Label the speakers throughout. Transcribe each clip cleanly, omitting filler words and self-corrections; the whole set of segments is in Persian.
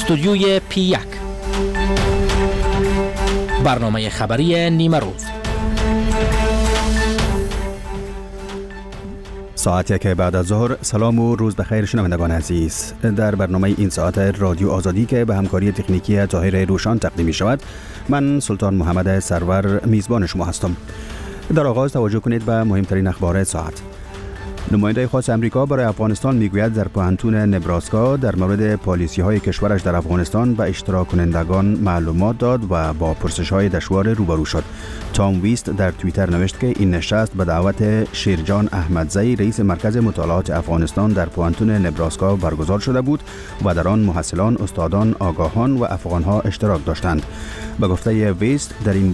Speaker 1: استودیوی P1 برنامه خبری نیمه روز.
Speaker 2: ساعتی که بعد از ظهر. سلام و روز بخیر شنوندگان عزیز. در برنامه این ساعت رادیو آزادی که به همکاری تکنیکی طاهر روشان تقدیم می شود، من سلطان محمد سرور میزبان شما هستم. در آغاز توجه کنید به مهمترین اخبار ساعت. نماینده خاص امریکا برای افغانستان میگوید در پوهنتون نبراسکا در مورد پالیسی‌های کشورش در افغانستان به اشتراک کنندگان معلومات داد و با پرسش‌های دشوار روبرو شد. تام ویست در توییتر نوشت که این نشست به دعوت شیرجان احمدزی رئیس مرکز مطالعات افغانستان در پوهنتون نبراسکا برگزار شده بود و در آن محصلان، استادان، آگاهان و افغان‌ها اشتراک داشتند. به گفته ویست در این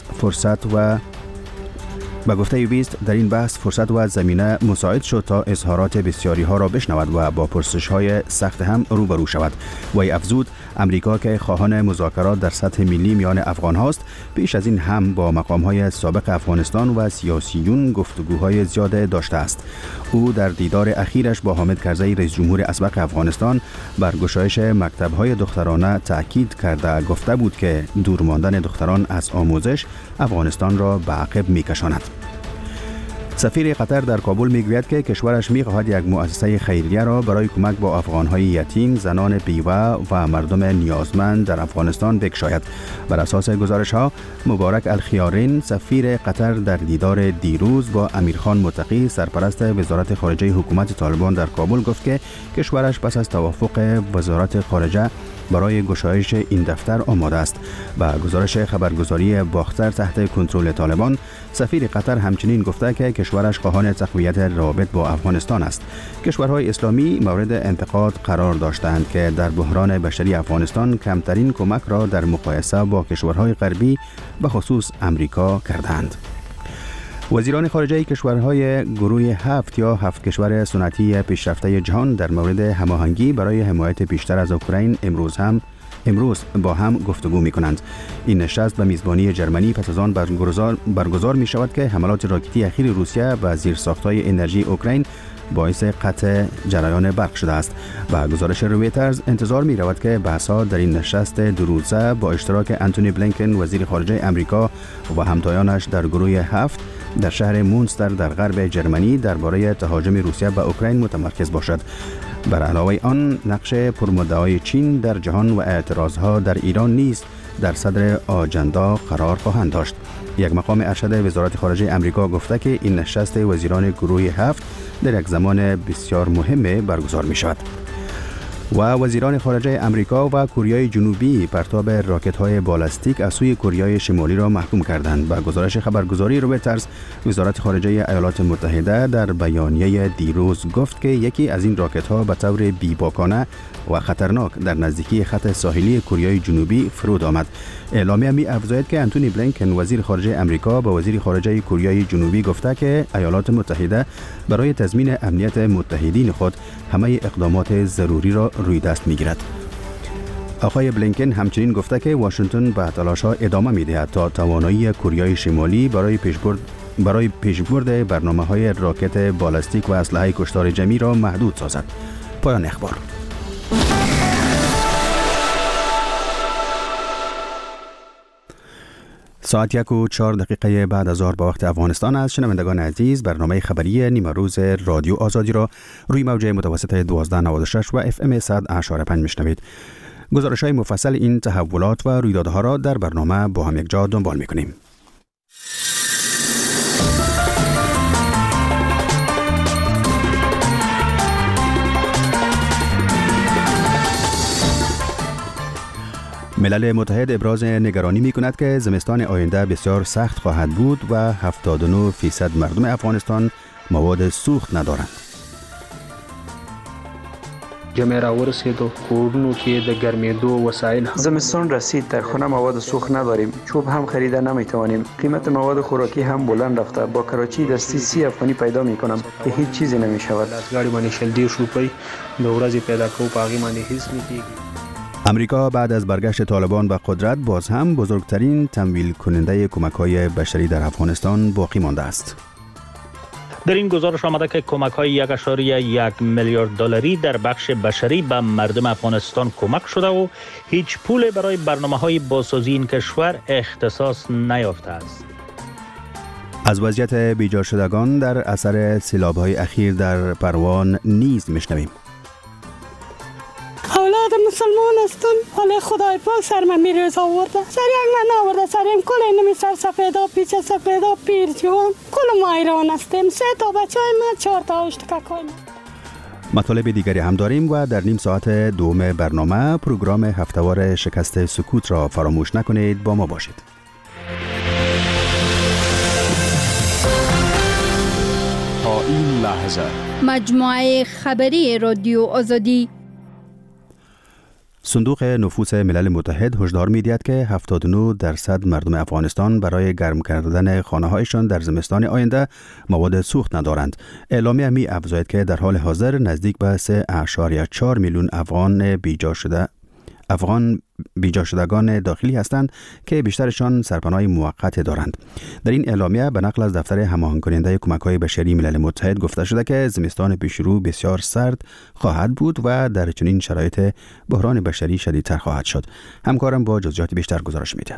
Speaker 2: بحث فرصت و زمینه مساعد شد تا اظهارات بسیاری ها را بشنود و با پرسش های سخت هم روبرو شود. وی افزود امریکا که خواهان مذاکرات در سطح ملی میان افغان هاست، پیش از این هم با مقام های سابق افغانستان و سیاسیون گفتگوهای زیاد داشته است. او در دیدار اخیرش با حامد کرزی رئیس جمهور اسبق افغانستان بر گشایش مکتب های دخترانه تاکید کرده گفته بود که دور ماندن دختران از آموزش افغانستان را به عقب میکشاند. سفیر قطر در کابل میگوید که کشورش میخواهد یک مؤسسه خیریه را برای کمک با افغانهای یتیم، زنان بیوه و مردم نیازمند در افغانستان بگشاید. بر اساس گزارش ها، مبارک الخیارین سفیر قطر در دیدار دیروز با امیرخان متقی سرپرست وزارت خارجه حکومت طالبان در کابل گفت که کشورش پس از توافق وزارت خارجه برای گشایش این دفتر آماده است. با گزارش خبرگزاری باختر تحت کنترل طالبان، سفیر قطر همچنین گفته که کشورش خواهان تقویت روابط با افغانستان است. کشورهای اسلامی مورد انتقاد قرار داشتند که در بحران بشری افغانستان کمترین کمک را در مقایسه با کشورهای غربی به خصوص امریکا کردند. وزیران خارجه کشورهای گروه 7 یا 7 کشور سنتی پیشرفته جهان در مورد هماهنگی برای حمایت بیشتر از اوکراین امروز با هم گفتگو می کنند. این نشست به میزبانی جرمنی پس از آن برگزار می شود که حملات راکتی اخیر روسیه به زیرساخت‌های انرژی اوکراین باعث قطع جریان برق شده است. با گزارش رویترز انتظار می رود که بحث‌ها در این نشست دو روزه با اشتراک انتونی بلینکن وزیر خارجه امریکا و همتایانش در گروه 7 در شهر مونستر در غرب جرمنی درباره تهاجم روسیه به اوکراین متمرکز باشد. بر علاوه آن، نقش پرمدعای چین در جهان و اعتراضها در ایران نیز در صدر آجندا قرار خواهند داشت. یک مقام ارشد وزارت خارجه امریکا گفته که این نشست وزیران گروه 7 در یک زمان بسیار مهم برگزار می شود. و وزیران خارجه امریکا و کره جنوبی پرتاب راکت‌های بالستیک از سوی کره شمالی را محکوم کردند. با گزارش خبرگزاری رویترز، وزارت خارجه ایالات متحده در بیانیه دیروز گفت که یکی از این راکت‌ها به طور بی‌باکانه و خطرناک در نزدیکی خط ساحلی کره جنوبی فرود آمد. اعلامیه می افزاید که انتونی بلینکن وزیر خارجه امریکا به وزیر خارجه کره جنوبی گفته که ایالات متحده برای تضمین امنیت متحدین خود همه اقدامات ضروری را روی دست میگیرد. آقای بلینکن همچنین گفته که واشنگتن به تلاش‌ها ادامه می‌دهد تا توانایی کره شمالی برای پیشبرد برنامه‌های راکت بالستیک و اسلحه کشتار جمعی را محدود سازد. پایان اخبار. ساعت 1:04 بعد از ظهر به وقت افغانستان است. شنوندگان عزیز، برنامه خبری نیمه روز رادیو آزادی را روی موج متوسط 1296 و FM 100.5 میشنوید. گزارش‌های مفصل این تحولات و رویدادها را در برنامه با هم یک جا دنبال می‌کنیم. ملل متحد ابراز نگرانی می کند که زمستان آینده بسیار سخت خواهد بود و 79% مردم افغانستان مواد سوخت ندارند.
Speaker 3: جمعه را ورسیدو کورونو کې د ګرمېدو وسایل
Speaker 4: زمستان رسید، در خانه مواد سوخت نداریم، چوب هم خریده نمیتوانیم، قیمت مواد خوراکی هم بلند رفته. با کراچی دستی 30 افغانی پیدا میکنم که هیچ چیزی نمیشود.
Speaker 3: لاس گاډي باندې شل 10 روپۍ د ورځې پیدا کوو، په هغې باندې هیڅ نه کېږي.
Speaker 2: امریکا بعد از برگشت طالبان به قدرت باز هم بزرگترین تمویل کننده کمک‌های بشری در افغانستان باقی مانده است.
Speaker 1: در این گزارش آمده که کمک‌های 1.1 میلیارد دلاری در بخش بشری به مردم افغانستان کمک شده و هیچ پول برای برنامه‌های بازسازی این کشور اختصاص نیافته است.
Speaker 2: از وضعیت بیجا شدگان در اثر سیلاب‌های اخیر در پروان نیز میشنویم.
Speaker 5: اولاد مسلمان هستم، حالا خدای پاک سر من میریز آورده، سر یک من آورده، سر این کل اینمی سر سفیدا، پیچ سفیدا، پیر جوان، کل ما ایران هستیم. 3 تا بچه های من، 4 تا اشتکاکای من.
Speaker 2: مطالب دیگری هم داریم و در نیم ساعت دوم برنامه پروگرام هفتهوار شکست سکوت را فراموش نکنید، با ما باشید.
Speaker 6: تا این لحظه
Speaker 7: مجموعه خبری رادیو آزادی.
Speaker 2: صندوق نفوس ملل متحد هشدار می‌دهد که 79% مردم افغانستان برای گرم کردن خانه‌هایشان در زمستان آینده مواد سوخت ندارند. اعلامیه می افزاید که در حال حاضر نزدیک به 3.4 میلیون افغان بیجا شدگان داخلی هستند که بیشترشان سرپناه موقت دارند. در این اعلامیه به نقل از دفتر هماهنگ کننده کمک‌های بشری ملل متحد گفته شده که زمستان پیشرو بسیار سرد خواهد بود و در چنین شرایط بحران بشری شدیدتر خواهد شد. همکارم با جزئیات بیشتر گزارش می‌دهد.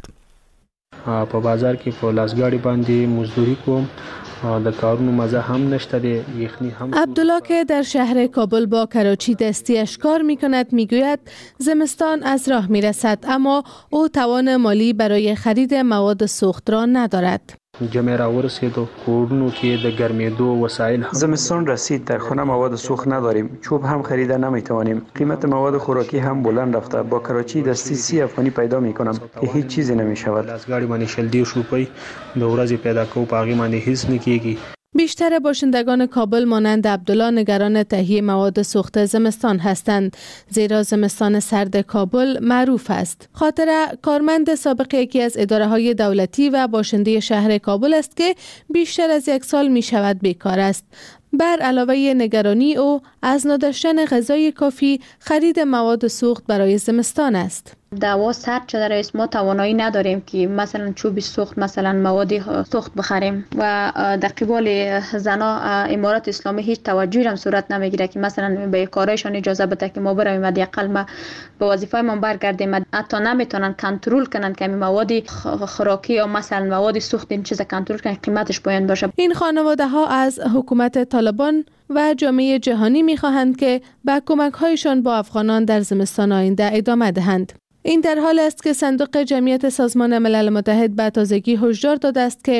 Speaker 3: په بازار کې په لاسګاډي باندې مزدوري کوم، د کارونو مزه هم نشته، دی یخنی هم.
Speaker 8: عبدالله که در شهر کابل با کراچی دستیش کار می‌کند میگوید زمستان از راه میرسد، اما او توان مالی برای خرید مواد سوخت را ندارد.
Speaker 3: جمع را ورسید و کورونو کې د ګرمېدو وسایل هم.
Speaker 4: زمستان رسید، در خانه مواد سوخت نداریم، چوب هم خریده نمیتوانیم، قیمت مواد خوراکی هم بلند رفته، با کراچی دستی 30 افغانی پیدا میکنم که هیچ چیزی نمیشود.
Speaker 3: لاسګاډي باندې شل دیرش روپۍ د ورځې پیدا کوو، په هغې باندې هیڅ نه کېږي.
Speaker 8: بیشتر باشندگان کابل مانند عبدالله نگران تهیه مواد سوخت زمستان هستند، زیرا زمستان سرد کابل معروف است. خاطر کارمند سابق یکی از اداره‌های دولتی و باشنده شهر کابل است که بیشتر از 1 سال می شود بیکار است. بر علاوه نگرانی او از نداشتن غذای کافی، خرید مواد سوخت برای زمستان است.
Speaker 9: دوا سرد شده رئیس، ما توانایی نداریم که مثلا چوب سوخت، مثلا مواد سوخت بخریم و در قبال زنا امارات اسلامی هیچ توجهی هم صورت نمیگیره که مثلا به کارایشان اجازه بده که ما برویم حداقل ما به وظیفه ما برگردیم. حتی نمیتونن کنترل کنن که مواد خوراکی یا مثلا مواد سوخت این چیزا کنترل کنن، قیمتش پایین باشه.
Speaker 8: این خانواده ها از حکومت طالبان و جامعه جهانی می‌خواهند که به کمک‌هایشان با افغانان در زمستان آینده ادامه دهند. این در حال است که صندوق جمعیت سازمان ملل متحد به تازگی هشدار داده است که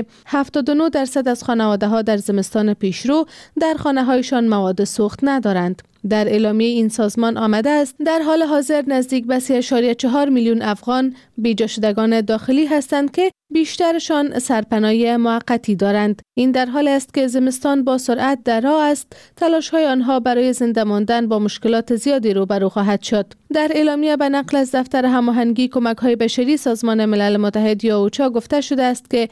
Speaker 8: 79% از خانواده‌ها در زمستان پیشرو در خانه‌هایشان مواد سوخت ندارند. در اعلامیه این سازمان آمده است در حال حاضر نزدیک به 3.4 میلیون افغان بیجا شدگان داخلی هستند که بیشترشان سرپناه موقتی دارند. این در حال است که زمستان با سرعت در راه است، تلاش‌های آنها برای زنده ماندن با مشکلات زیادی روبرو خواهد شد. در اعلامیه به نقل از دفتر هماهنگی کمک‌های بشری سازمان ملل متحد یا اوچا گفته شده است که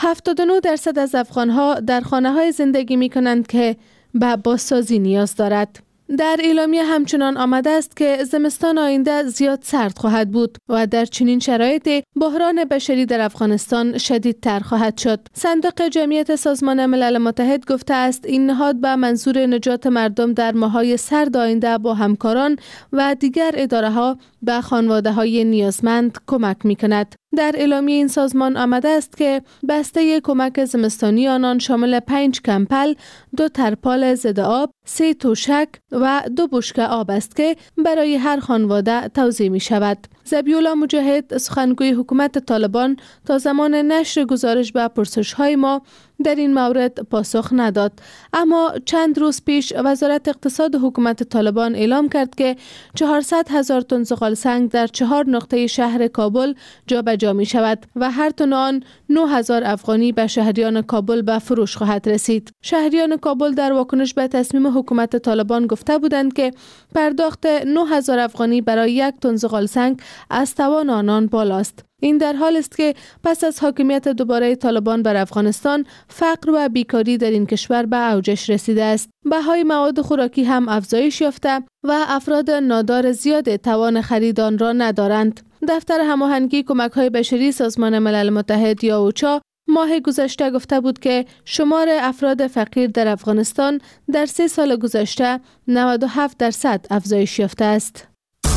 Speaker 8: 79% از افغان‌ها در خانه‌های زندگی می‌کنند که به بازسازی نیاز دارد. در اعلامیه همچنان آمده است که زمستان آینده زیاد سرد خواهد بود و در چنین شرایطی بحران بشری در افغانستان شدیدتر خواهد شد. صندوق جمعیت سازمان ملل متحد گفته است این نهاد به منظور نجات مردم در ماه‌های سرد آینده با همکاران و دیگر اداره‌ها به خانواده‌های نیازمند کمک می‌کند. در اعلامیه این سازمان آمده است که بسته کمک زمستانی آنان شامل 5 کمپل، 2 ترپال ضد آب، 3 توشک و 2 بشکه آب است که برای هر خانواده توزیع می شود. ذبیح‌الله مجاهد سخنگوی حکومت طالبان تا زمان نشر گزارش به پرسش‌های ما در این مورد پاسخ نداد، اما چند روز پیش وزارت اقتصاد حکومت طالبان اعلام کرد که 400,000 تن زغال سنگ در 4 نقطه شهر کابل جابجا می شود و هر تن آن 9,000 افغانی به شهریان کابل به فروش خواهد رسید. شهریان کابل در واکنش به تصمیم حکومت طالبان گفته بودند که پرداخت 9,000 افغانی برای 1 تن زغال سنگ از توان آنان بالاست. این در حال است که پس از حاکمیت دوباره طالبان بر افغانستان، فقر و بیکاری در این کشور به اوجش رسیده است. بهای مواد خوراکی هم افزایش یافته و افراد نادار زیاد توان خرید آن را ندارند. دفتر هماهنگی کمک‌های بشری سازمان ملل متحد یا اوچا ماه گذشته گفته بود که شمار افراد فقیر در افغانستان در 3 سال گذشته 97% افزایش یافته است.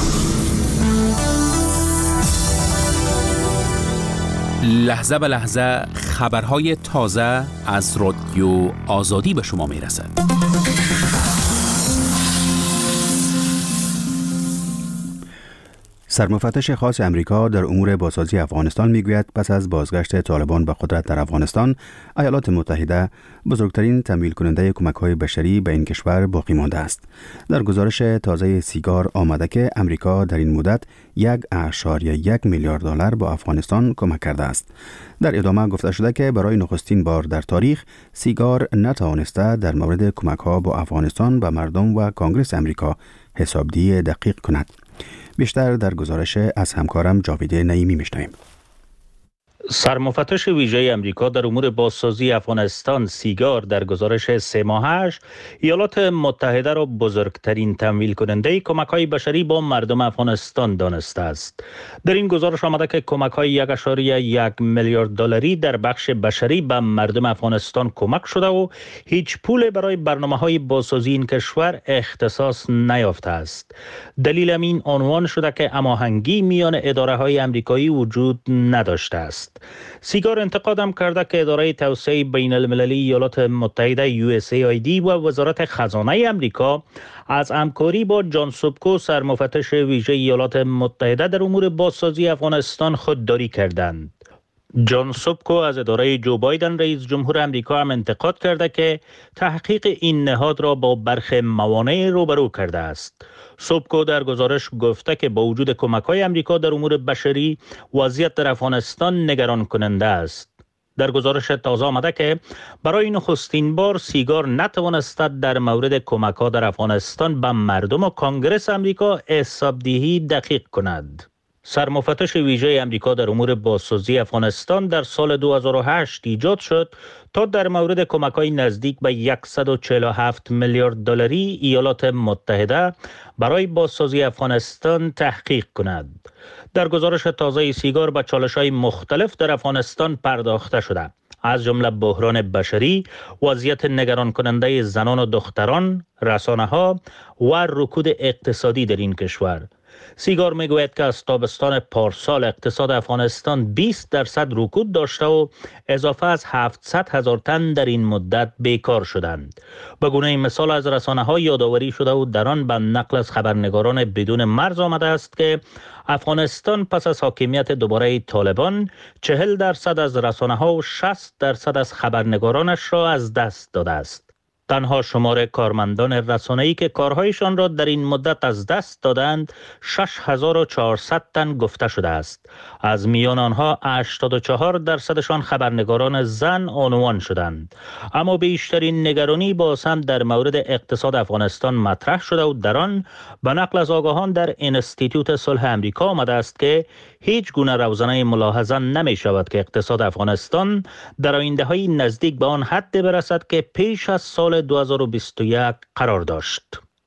Speaker 6: لحظه به لحظه خبرهای تازه از رادیو آزادی به شما می رسد.
Speaker 2: سرمفتش خاص امریکا در امور بازسازی افغانستان میگوید پس از بازگشت طالبان به قدرت در افغانستان، ایالات متحده بزرگترین تمویل کننده کمک‌های بشری به این کشور باقی مانده است. در گزارش تازه سیگار آمده که امریکا در این مدت 1.1 میلیارد دلار به افغانستان کمک کرده است. در ادامه گفته شده که برای نخستین بار در تاریخ سیگار نتوانسته در مورد کمک‌ها به افغانستان به مردم و کنگره امریکا حسابدهی دقیق کند. بیشتر در گزارش از همکارم جاوید نعیمی میشنویم.
Speaker 1: سرمفتش ویژه امریکا در امور بازسازی افغانستان سیگار در گزارش 3 ماهش ایالات متحده را بزرگترین تمویل کننده کمک‌های بشری با مردم افغانستان دانسته است. در این گزارش آمده که کمک‌های 1.1 میلیارد دلاری در بخش بشری به مردم افغانستان کمک شده و هیچ پول برای برنامه‌های بازسازی این کشور اختصاص نیافته است. دلیل این عنوان شده که هماهنگی میان اداره‌های آمریکایی وجود نداشته است. سیگار انتقادم کرده که اداره توسعه بین المللی ایالات متحده USAID و وزارت خزانه امریکا از همکاری با جان سوبکو سرمفتش ویژه ایالات متحده در امور بازسازی افغانستان خودداری کردند. جان سوبکو از اداره جو بایدن رئیس جمهور امریکا هم انتقاد کرده که تحقیق این نهاد را با برخی موانع روبرو کرده است. سوبکو در گزارش گفته که با وجود کمک‌های امریکا در امور بشری، وضعیت در افغانستان نگران کننده است. در گزارش تازه آمده که برای نخستین بار سیگار نتوانسته در مورد کمک‌ها در افغانستان به مردم و کنگره امریکا حسابدهی دقیق کند. سرمفتش ویژه امریکا در امور بازسازی افغانستان در سال 2008 ایجاد شد تا در مورد کمک‌های نزدیک به 147 میلیارد دلاری ایالات متحده برای بازسازی افغانستان تحقیق کند. در گزارش تازه سیگار به چالش‌های مختلف در افغانستان پرداخته شده، از جمله بحران بشری، وضعیت نگران کننده زنان و دختران، رسانه‌ها و رکود اقتصادی در این کشور. سیگار میگوید که از تابستان پارسال اقتصاد افغانستان 20% رکود داشته و اضافه از 700,000 تن در این مدت بیکار شدند. به گونه مثال از رسانه‌ها یادآوری شده و در آن به نقل از خبرنگاران بدون مرز آمده است که افغانستان پس از حاکمیت دوباره طالبان 40% از رسانه‌ها و 60% از خبرنگارانش را از دست داده است. تنها شمار کارمندان رسانه‌ای که کارهایشان را در این مدت از دست دادند 6400 تن گفته شده است. از میان آنها 84% خبرنگاران زن عنوان شدند. اما بیشترین نگرانی باز هم در مورد اقتصاد افغانستان مطرح شده و در آن به نقل از آگاهان در انستیتوت صلح امریکا آمده است که هیچ گونه روزنه ملاحظه نمی شود که اقتصاد افغانستان در آینده‌های نزدیک به آن حد برسد که پیش از سال 2021 قرار داشت.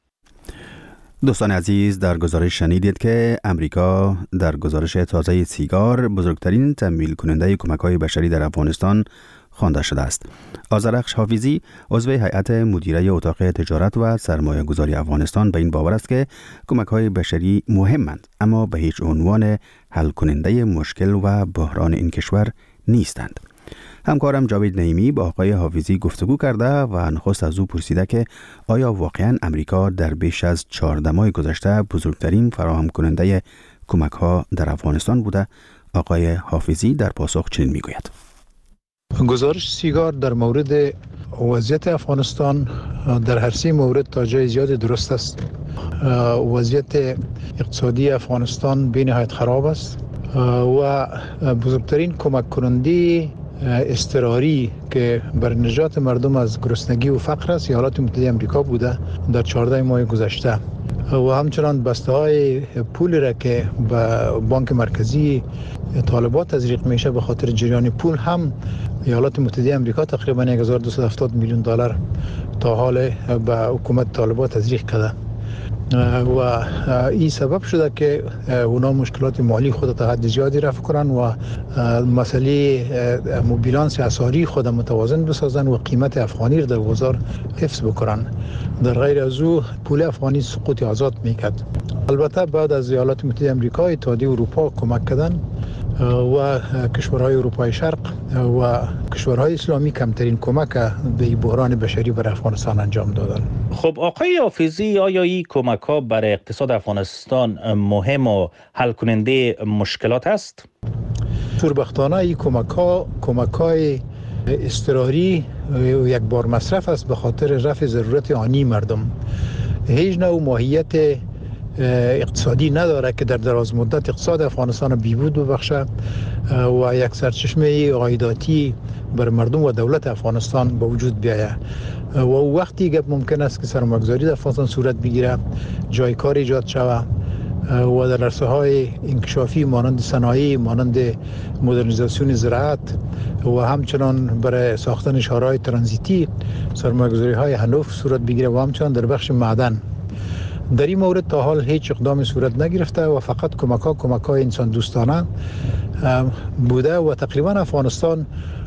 Speaker 2: دوستان عزیز، در گزارش شنیدید که امریکا در گزارش تازه سیگار بزرگترین تمویل کننده کمک‌های بشری در افغانستان خوانده شده است. آذرخش حافظی عضو هیئت مدیره اتاق تجارت و سرمایه گذاری افغانستان به این باور است که کمک‌های بشری مهمند، اما به هیچ عنوان حل کننده مشکل و بحران این کشور نیستند. همکارم جاوید نعیمی با آقای حافظی گفتگو کرده و نخست از او پرسیده که آیا واقعاً امریکا در بیش از 14 ماه گذشته بزرگترین فراهم کننده کمک‌ها در افغانستان بوده؟ آقای حافظی در پاسخ چنین میگوید:
Speaker 10: گزارش سیگار در مورد وضعیت افغانستان در هر سه مورد تا جای زیاد درست است. وضعیت اقتصادی افغانستان به نهایت خراب است و بزرگترین کمک کننده اضطراری که بر نجات مردم از گرسنگی و فقر است ایالات متحده آمریکا بوده در 14 ماه گذشته و همچنان بسته‌های پول را که به بانک مرکزی طالبان تزریق میشه به خاطر جریان پول هم ایالات متحده آمریکا تقریبا 1270 میلیون دلار تا حال به حکومت طالبان تزریق کرده. و این سبب شده که اونا مشکلات مالی خود تا حد زیادی رفع کنن و مسئله بیلانس اسعاری خود متوازن بسازن و قیمت افغانی را در بازار حفظ بکنن. در غیر از او پول افغانی سقوط آزاد میکرد. البته بعد از ایالات متحده آمریکا، اتحادیه اروپا کمک کردن و کشورهای اروپای شرق و کشورهای اسلامی کمترین کمک به بحران بشری بر افغانستان انجام دادن.
Speaker 1: خب آقای حافظی، آیا این کمک ها برای اقتصاد افغانستان مهم و حل کننده مشکلات است؟
Speaker 10: شوربختانه این کمک های اضطراری و یک بار مصرف است به خاطر رفع ضرورت آنی مردم. هیچ نوع ماهیت اقتصادی نداره که در دراز مدت اقتصاد افغانستان بیهود ببخشه و یک سرچشمه عایداتی بر مردم و دولت افغانستان به وجود بیاید و وقتی گپ ممکن است که سرمایه‌گذاری در افغانستان صورت بگیره، جای کار ایجاد شود و در عرصه‌های انکشافی مانند صنایع، مانند مدرنیزاسیون زراعت و همچنان برای ساختن شهرهای ترانزیتی سرمایه‌گذاری‌های هنوف صورت بگیره و همچنان در بخش معدن. در این مورد تا حال هیچ اقدام صورت نگرفته و فقط کمک‌های انسان دوستانه بوده و تقریبا افغانستان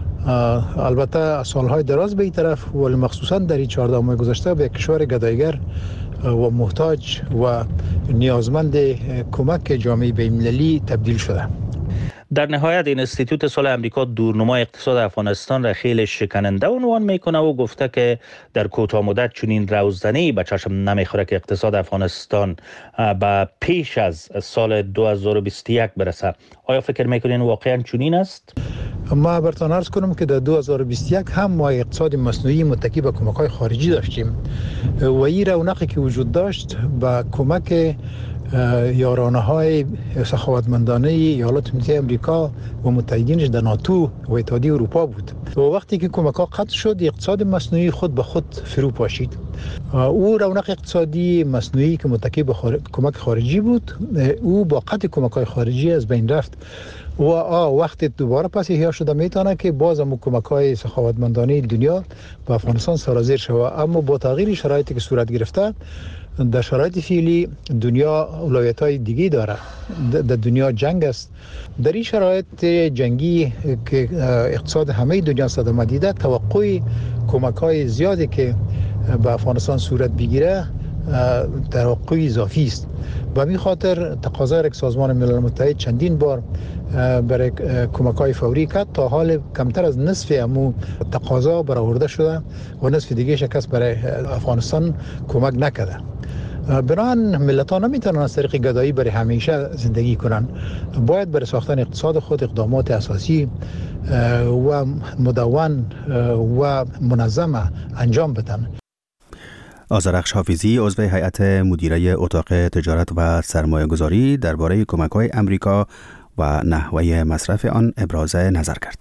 Speaker 10: البته سالهای دراز به این طرف ولی مخصوصا در این 14 ماه گذشته به کشور گدایگر و محتاج و نیازمند کمک جامعه بین‌المللی تبدیل شده.
Speaker 1: در نهایت این انستیتوت صلح امریکا دورنمای اقتصاد افغانستان را خیلی شکننده عنوان میکنه و گفته که در کوتاه مدت چنین روزنه‌ای به چشم نمیخوره که اقتصاد افغانستان به پیش از سال 2021 برسه. آیا فکر میکنین واقعا چنین است؟
Speaker 10: ما براتون عرض کنم که در 2021 هم ما اقتصاد مصنوعی متکی به کمک‌های خارجی داشتیم و این رونقی که وجود داشت با کمک یارانه‌های سخاوتمندانه ایالات متحده آمریکا و متحدینش در ناتو و اتحادیه اروپا بود و وقتی که کمک‌ها قطع شد اقتصاد مصنوعی خود به خود فرو پاشید. او رونق اقتصادی مصنوعی که متکی به کمک خارجی بود او با قطع کمک‌های خارجی از بین رفت و وقتی دوباره پس احیا شده میتونه که باز هم کمک‌های سخاوتمندانه دنیا به افغانستان سرازیر شود. اما با تغییر شرایطی که صورت گرفته در شرایط فعلی دنیا اولویت‌های دیگه داره. در دنیا جنگ است. در این شرایط جنگی که اقتصاد همه دنیا صدمه دیده، توقع کمک‌های زیادی که به افغانستان صورت بگیره توقع اضافی است. به این خاطر تقاضای سازمان ملل متحد چندین بار برای کمک‌های فوری کرد. تا حال کمتر از نصف امو تقاضا برآورده شده و نصف دیگه شکست برای افغانستان کمک نکرده. بنابراین ملت‌ها نمیتونن از طریق گدایی برای همیشه زندگی کنن. باید برای ساختن اقتصاد خود اقدامات اساسی و مدون و منظم انجام بدن.
Speaker 2: آذرخش حافظی عضو هیئت مدیره اتاق تجارت و سرمایه‌گذاری درباره کمک‌های امریکا و نحوه مصرف آن ابراز نظر کرد.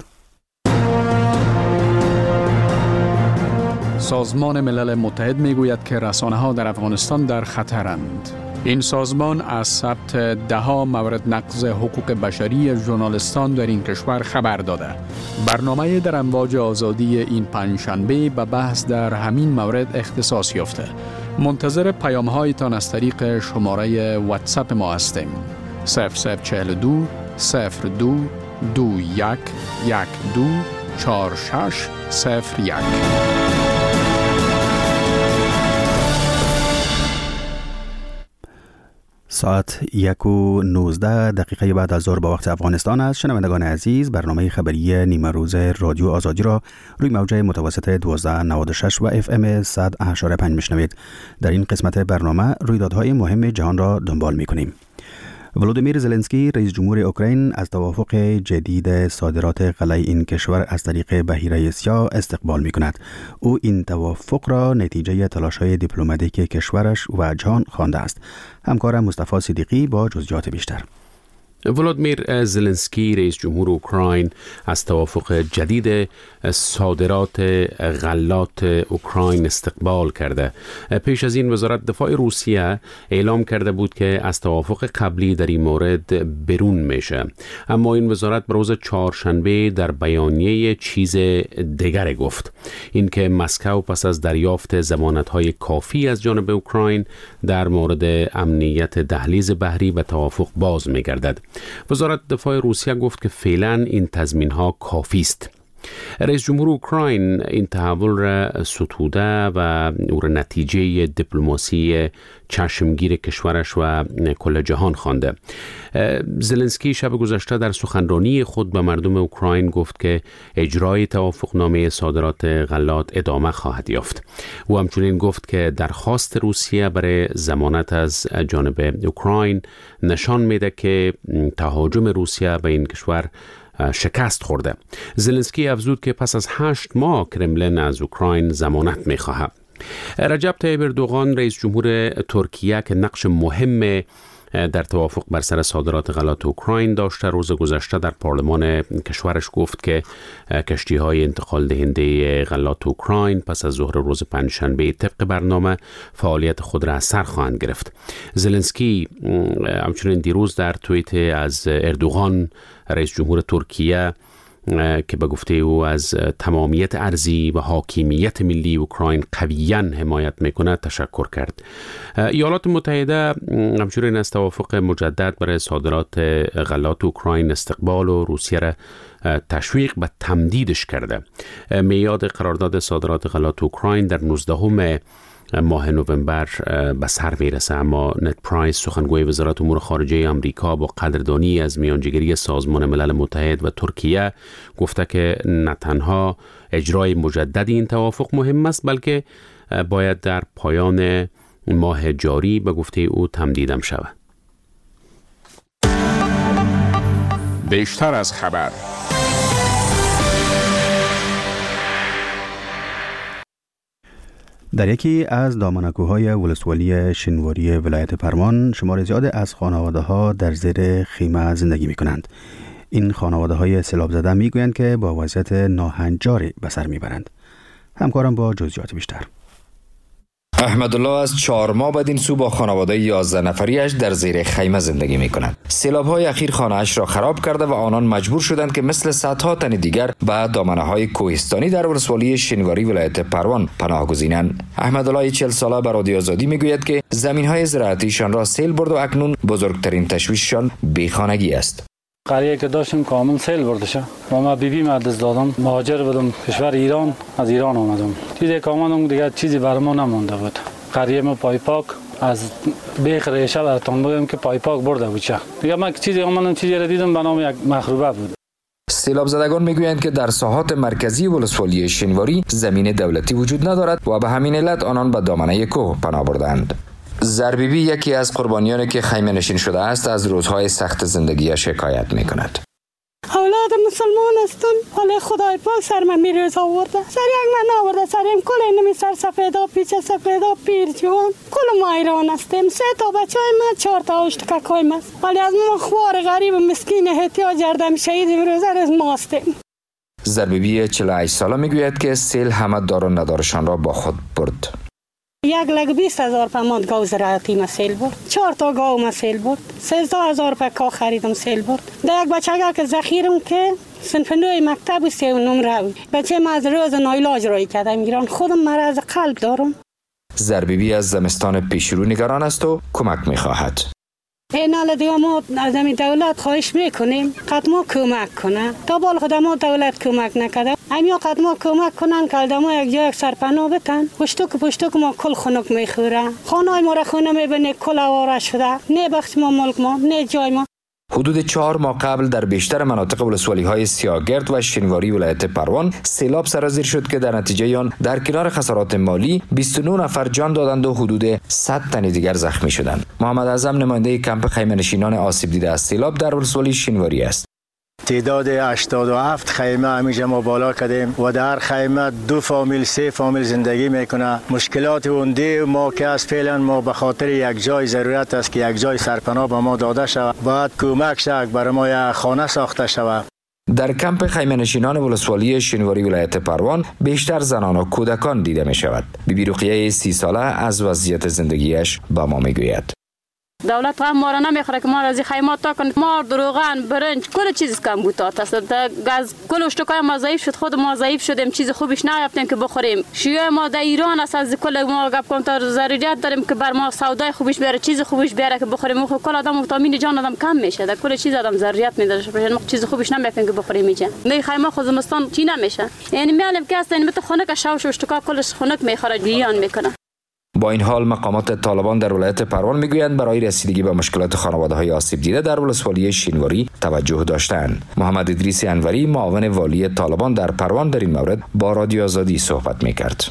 Speaker 11: سازمان ملل متحد میگوید که رسانه‌ها در افغانستان در خطرند. این سازمان از ثبت ده‌ها مورد نقض حقوق بشری ژورنالیستان در این کشور خبر داده. برنامه در امواج آزادی این پنجشنبه به بحث در همین مورد اختصاص یافته. منتظر پیام‌هایتان از طریق شماره واتساپ ما هستیم. 0042 02 21 12 46 01.
Speaker 2: ساعت 1:19 بعد از ظهر با وقت افغانستان است. شنوندگان عزیز، برنامه خبری نیمه روز رادیو آزادی را روی موج متوسط 1296 و FM 100.5 میشنوید. در این قسمت برنامه رویدادهای مهم جهان را دنبال می‌کنیم. ولودیمیر زلنسکی رئیس جمهور اوکراین از توافق جدید صادرات غله این کشور از طریق بحیره سیاه استقبال می‌کند. او این توافق را نتیجه تلاش‌های دیپلماتیک کشورش و جهان خوانده است. همکارم مصطفی صدیقی با جزئیات بیشتر.
Speaker 6: ولادیمیر زلنسکی رئیس جمهور اوکراین از توافق جدید صادرات غلات اوکراین استقبال کرده. پیش از این وزارت دفاع روسیه اعلام کرده بود که از توافق قبلی در این مورد برون میشه، اما این وزارت روز چهارشنبه در بیانیه چیز دیگر گفت، اینکه مسکو پس از دریافت ضمانت‌های کافی از جانب اوکراین در مورد امنیت دهلیز بحری و توافق باز می‌گردد. وزارت دفاع روسیه گفت که فعلا این تضمین‌ها کافی است. رئیس جمهور اوکراین این تحول را ستوده و او را نتیجه دیپلماسی چشمگیر کشورش و کل جهان خوانده. زلنسکی شب گذشته در سخنرانی خود به مردم اوکراین گفت که اجرای توافقنامه صادرات غلات ادامه خواهد یافت. او همچنین گفت که درخواست روسیه برای ضمانت از جانب اوکراین نشان میده که تهاجم روسیه به این کشور شکست خورده. زلنسکی افزود که پس از 8 ماه کرملین از اوکراین ضمانت می‌خواهد. رجب طیب اردوغان رئیس جمهور ترکیه که نقش مهم در توافق بر سر صادرات غلات اوکراین داشته، روز گذشته در پارلمان کشورش گفت که کشتی‌های انتقال دهنده غلات اوکراین پس از ظهر روز پنجشنبه طبق برنامه فعالیت خود را از سر خواهند گرفت. زلنسکی همچنین دیروز در توییت از اردوغان رئیس جمهور ترکیه که به گفته او از تمامیت ارضی و حاکمیت ملی اوکراین قویاً حمایت میکند تشکر کرد. ایالات متحده همچنین از توافق مجدد برای صادرات غلات اوکراین استقبال و روسیه را تشویق به تمدیدش کرده. میعاد قرارداد صادرات غلات اوکراین در 19 ماه نوامبر به سر میرسه، اما نت پرایس سخنگوی وزارت امور خارجه آمریکا با قدردانی از میانجیگری سازمان ملل متحد و ترکیه گفته که نه تنها اجرای مجدد این توافق مهم است، بلکه باید در پایان ماه جاری به گفته او تمدیدم شود.
Speaker 11: بیشتر از خبر.
Speaker 2: در یکی از دامنکوهای ولسوالی شنواری ولایت پروان شمار زیاد از خانواده‌ها در زیر خیمه زندگی می‌کنند. این خانواده‌های سیلاب زده می‌گویند که با وضعیت ناهنجاری به سر می‌برند. همکارم با جزئیات بیشتر.
Speaker 12: احمدالله از 4 ماه بعد این سو با خانواده 11 نفریش در زیر خیمه زندگی می کند. سیلاب‌های اخیر خانه‌اش را خراب کرده و آنان مجبور شدند که مثل صدها تن دیگر به دامنه‌های کوهستانی در ولسوالی شنواری ولایت پروان پناه گزینند. احمدالله 40 ساله به رادیو آزادی میگوید که زمین‌های زراعتیشان را سیل برد و اکنون بزرگترین تشویششان بیخانگی است.
Speaker 13: قریه که داشتم کامل سیل برده شد و ما بیبی مدرس دادم، مهاجر بودم کشور ایران، از ایران آمدم. چیزی که آمدم دیگه چیزی برام نمونده بود. قریه ما پایپاک از بیخ ریشه براتون بگم که پایپاک برده بود چه دیگه ما چیزی آمدم چیزی را دیدم به نام یک مخروبه بود.
Speaker 12: سیلاب زدگان میگویند که در ساحات مرکزی ولسوالی شنواری زمین دولتی وجود ندارد و به همین علت آنان به دامنه کوه پناه بردند. زربیبی یکی از قربانیانی که خیمه نشین شده است از روزهای سخت زندگی شکایت میکند.
Speaker 5: اولاد مسلمان هستم، ولی خدای پاک سر من میریز آورده، سر یک من آورده، سریم کل اینمی سر سفیدا پیچ سفیدا پیر جوان کل ما ایران هستیم. 3 تا بچه های من 4 تا اشتککای من، ولی از ما خوار غریب مسکین احتیاج کردم شهید امروز از ما هستیم.
Speaker 12: زربیبی 48 ساله میگوید که سیل همه دار و ندارشان را با خود برد.
Speaker 5: 1,20,000 پماد گاو زراعتی مسیل برد، 4 تا گاو مسیل برد، 13,000 روپیه کا خریدم سیل برد. در یک بچه که ذخیرم که صنف 9 مکتب و 3 نمره بود، بچه ما از روز نایلاج رای کردم ایران، خودم مرض قلب دارم.
Speaker 12: زربیبی از زمستان پیشرو نگران است و کمک میخواهد.
Speaker 5: این حال دیگه ما از دولت خواهش میکنیم قد ما کمک کنه، تا بال خود ما دولت کمک نکرده، همیا قد ما کمک کنن که ما یک جای سرپناه بتن. پشتوک ما کل خنک میخوره، خانه ما را خونه میبینه کل آواره شده، نه بخش ما ملک ما نه جای ما.
Speaker 12: حدود 4 ماه قبل در بیشتر مناطق ولسوالی های سیاگرد و شنواری ولایت پروان سیلاب سرازیر شد که در نتیجه آن در کنار خسارات مالی 29 نفر جان دادند و حدود 100 تن دیگر زخمی شدند. محمد اعظم نماینده کمپ خیمه نشینان آسیب دیده از سیلاب در ولسوالی شنواری است.
Speaker 14: تعداد 87 خیمه همیشه ما بالا کردیم و در خیمه 2 فامیل 3 فامیل زندگی میکنه. مشکلات اونده ما که از فعلا ما به خاطر یک جای ضرورت است که یک جای سرپناه به ما داده شود، باید کمک شد برای ما یک خانه ساخته شود.
Speaker 12: در کمپ خیمه نشینان ولسوالی شینواری ولایت پروان بیشتر زنان و کودکان دیده می شود. بیبی رقیه 30 ساله از وضعیت زندگیش با ما می گوید.
Speaker 15: دولت هم ما را نمیخوره که ما را از خیمات تا کنه. ما روغن برنج کل چیز کم بود است. گاز کل اشتکای ما ضعیف شد، خود ما ضعیف شدیم، چیز خوبیش نیافتیم که بخوریم. شیوه ما در ایران است، از کل ما گپ کنم تا ضروریت داریم که بر ما سودای خوبیش بیاره، چیز خوبیش بیاره که بخوریم. خب کل آدم ویتامین جان آدم کم میشه، در کل چیز آدم ضروریت میداره. ما چیز خوبیش نمیافیم که بخوریم میشه. می خیمه خود زمستان چی نمیشه. یعنی میالم که است مت خنک شاوش اشتکا کلش خنک میخوره بیان میکنه.
Speaker 12: با این حال مقامات طالبان در ولایت پروان میگویند برای رسیدگی به مشکلات خانواده‌های آسیب دیده در ولسوالی شینواری توجه داشتند. محمد ادریس انوری معاون والی طالبان در پروان در این مورد با رادیو آزادی صحبت میکرد.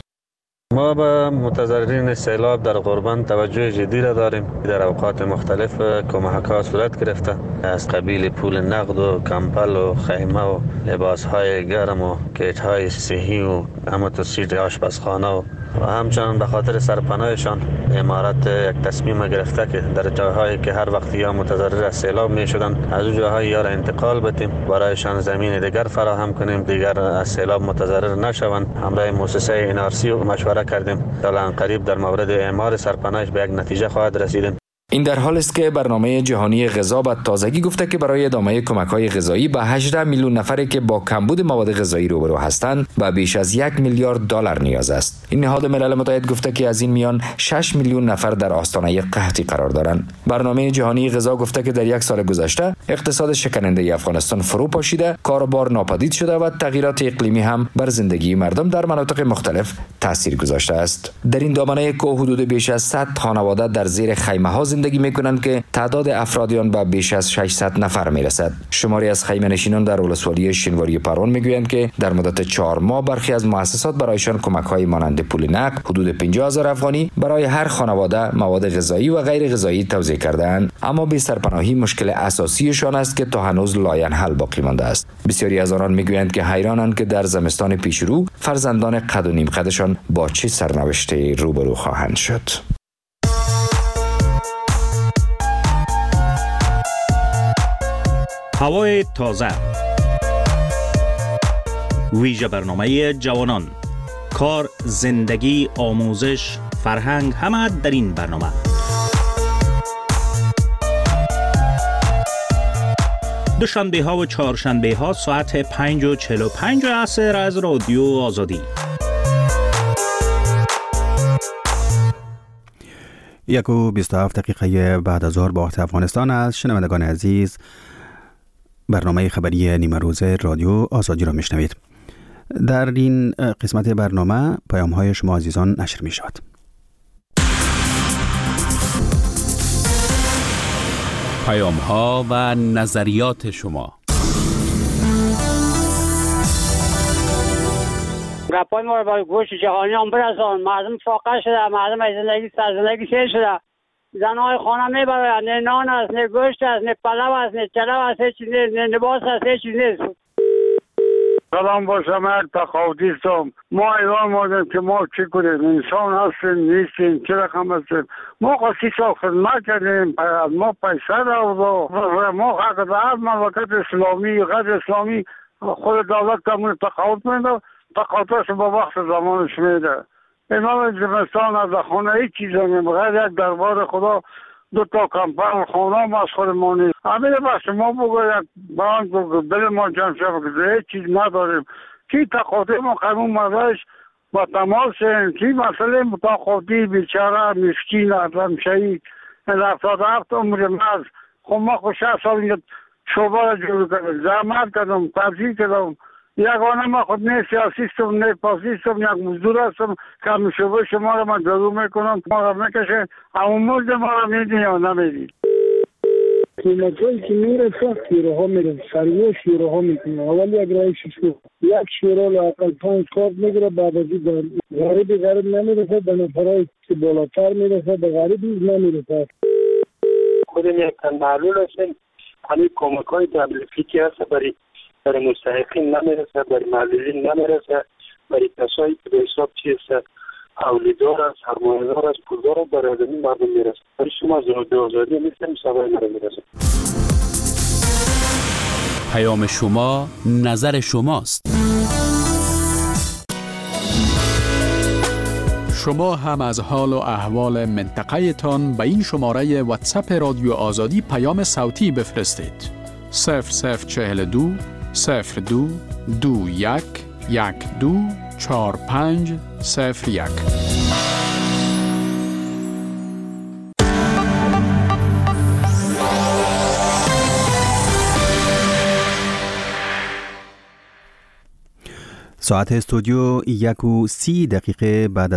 Speaker 16: ما به متضررین سیلاب در قربان توجه جدی را داریم. در اوقات مختلف کمک‌ها صورت گرفته، از قبیل پول نقد و کمپل و خیمه و لباس‌های گرم و کیت‌های صحی و اماتوسیت آشپزخانه و همچنان به خاطر سرپناهشان امارت یک تصمیم گرفته که در جاهایی که هر وقت یا متضرر از سیلاب می شدن از اون جاهای یا را انتقال بدیم، برایشان زمین دیگر فراهم کنیم، دیگر از سیلاب متضرر نشوند. همراه مؤسسه NRC مشوره کردیم، الان قریب در مورد اعمار سرپناهش به یک نتیجه خواهد رسیدیم.
Speaker 12: این در حال است که برنامه جهانی غذا به تازگی گفته که برای ادامه کمک‌های غذایی به 18 میلیون نفری که با کمبود مواد غذایی روبرو هستند و بیش از 1 میلیارد دلار نیاز است. این نهاد ملل متحد گفته که از این میان 6 میلیون نفر در آستانه قحطی قرار دارند. برنامه جهانی غذا گفته که در یک سال گذشته اقتصاد شکننده افغانستان فرو پاشیده، کاروبار ناپدید شده و تغییرات اقلیمی هم بر زندگی مردم در مناطق مختلف تاثیر گذاشته است. در این دامنه که حدود بیش از 100 خانواده در زیر خیمه‌ها زندگی میکنند که تعداد افرادیان به بیش از 600 نفر میرسد. شماری از خیمه نشینان در ولسوالی شینواری پروان میگویند که در مدت 4 ماه برخی از مؤسسات برایشان کمک‌های مانند پول نقد حدود 50,000 افغانی برای هر خانواده مواد غذایی و غیر غذایی توزیع کردند، اما بی سرپناهی مشکل اساسیشان است که تا هنوز لاینحل باقی مانده است. بسیاری از آنان میگویند که حیرانند که در زمستان پیشرو فرزندان قد و نیم قدشان با چه سرنوشتی روبرو خواهند شد.
Speaker 1: هوای تازه، ویژه برنامه جوانان، کار، زندگی، آموزش، فرهنگ، همه در این برنامه. دوشنبه ها و چهارشنبه ها ساعت 5:45 عصر از رادیو آزادی.
Speaker 2: 1:27 دقیقه بعد از ظهر با وقت افغانستان است. شنوندگان عزیز، برنامه خبری نیمه روز رادیو آزادی را میشنوید. در این قسمت برنامه پیام‌های شما عزیزان نشر می شود.
Speaker 6: پیام‌ها و نظریات شما.
Speaker 17: گپای ما رو برای گوش جهانی هم برسان. مردم فاقه شده، مردم از زندگی سیر شده. زنهای خانه میبرند، نه نان است، نه گوشت است، نه پلو است، نه چلو است، نه لباس است، نه چیز نیست.
Speaker 18: سلام با شما، تخاوتی هستم. ما ایران مادم که ما چی کنیم؟ انسان هستیم نیستیم، چه رقم هستیم؟ ما خواهی سال خدمت کردیم، ما پیسه دارد، ما حق دارد مملکت اسلامی، غیر اسلامی خود دولت کمون تخاوت میده، تخاوتش با وقت زمانش میده. امام زمستان از خانه هیچ چیز نمیم، غیر یک دربار خدا 2 تا کمپل خانه هم از خود ما نیست. همین بس ما بگوید بران بگوید بل ما جمع شد که هیچ چیز نداریم. کی تخاطی ما خیمون مردش با تماس کی مسئله متخاطی بیچاره مسکین ادم شهید 77 عمر مرز. خب ما خود 6 سال اینجا شعبه را جور کردم، زحمت کردم، تبذیر کردم. یگانه ما خود نه سیاسی هستم، نه پاسی هستم، یک مزدور هستم که همین شعبه شما را من جارو میکنم، ما را میکشه، اما مزد ما را میدین یا نمیدین.
Speaker 19: قیمتایی که میرسه شیروها میرسه، سریع شیروها میکنه. اول یک رای شیشو، یک شیرو لااقل 5 کارت میگیره، بعد از این غریب نمیرسه، به نفرهای که بالاتر میرسه، به غریب نیز نمیرسه.
Speaker 17: خودم یک تن معلول هستیم،
Speaker 20: همین کمک‌های دولتی که هست برای مستحقین نمیرسه، برای معلولین نمیرسه، برای کسایی که به حساب چیست اولیدار است، سرمایه‌دار است، پولدار است، برای آدمی مردم میرسه. برای شما به آزادی میتونیم سوای میرسه.
Speaker 6: پیام شما، نظر شماست.
Speaker 11: شما هم از حال و احوال منطقه تان به این شماره واتساپ رادیو آزادی پیام صوتی بفرستید. 0042 02 21 12 45 01.
Speaker 2: ساعت استودیو 1:30 بعد